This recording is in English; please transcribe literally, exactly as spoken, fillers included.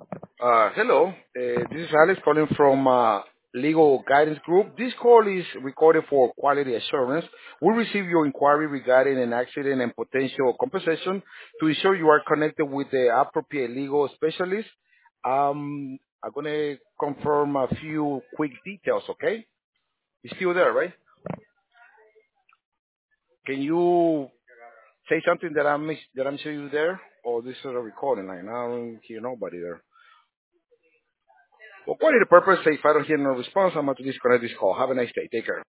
Uh, hello, uh, this is Alex calling from uh, Legal Guidance Group. This call is recorded for quality assurance. We receive your inquiry regarding an accident and potential compensation to ensure you are connected with the appropriate legal specialist. Um, I'm going to confirm a few quick details, okay? You're still there, right? Can you say something that I'm, that I'm sure you there? Or this is a recording line? I don't hear nobody there. For quality purpose, if I don't hear no response, I'm going to disconnect this call. Have a nice day. Take care.